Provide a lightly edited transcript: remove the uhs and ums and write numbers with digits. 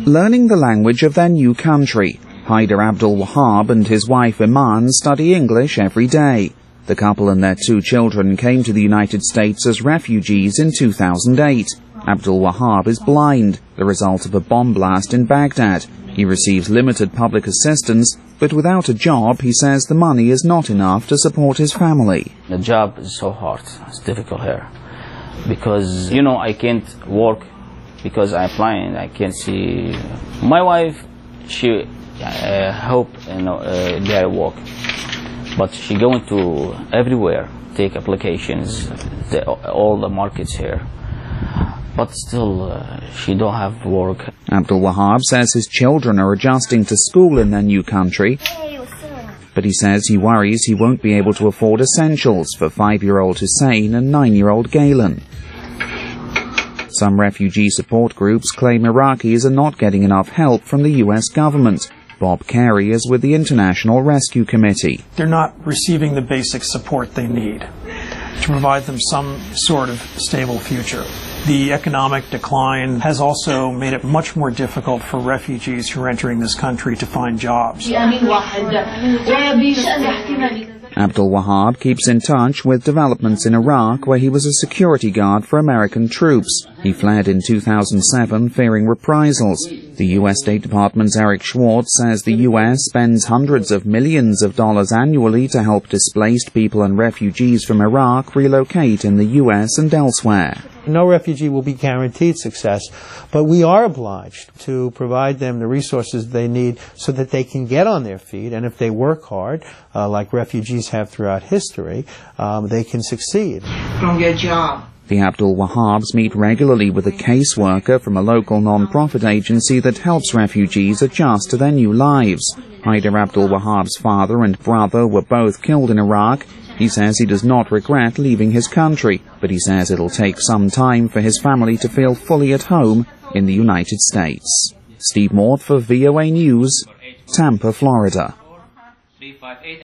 Learning the language of their new country, Haider Abdul Wahab and his wife Iman study English every day. The couple and their 2 children came to the United States as refugees in 2008. Abdul Wahab is blind, the result of a bomb blast in Baghdad. He receives limited public assistance, but without a job, he says the money is not enough to support his family. The job is so hard. It's difficult here. Because, I can't work because I'm blind. I can't see. My wife, she hope their work. But she going to everywhere, take applications, all the markets here. But still, she don't have work. Abdul Wahab says his children are adjusting to school in their new country, but he says he worries he won't be able to afford essentials for 5-year-old Hussein and 9-year-old Galen. Some refugee support groups claim Iraqis are not getting enough help from the U.S. government. Bob Carey is with the International Rescue Committee. They're not receiving the basic support they need to provide them some sort of stable future. The economic decline has also made it much more difficult for refugees who are entering this country to find jobs. Abdul Wahab keeps in touch with developments in Iraq, where he was a security guard for American troops. He fled in 2007, fearing reprisals. The U.S. State Department's Eric Schwartz says the U.S. spends hundreds of millions of dollars annually to help displaced people and refugees from Iraq relocate in the U.S. and elsewhere. No refugee will be guaranteed success, but we are obliged to provide them the resources they need so that they can get on their feet, and if they work hard, like refugees have throughout history, they can succeed. Go get a job. The Abdul Wahabs meet regularly with a caseworker from a local non-profit agency that helps refugees adjust to their new lives. Haider Abdul Wahab's father and brother were both killed in Iraq. He says he does not regret leaving his country, but he says it'll take some time for his family to feel fully at home in the United States. Steve Morth for VOA News, Tampa, Florida.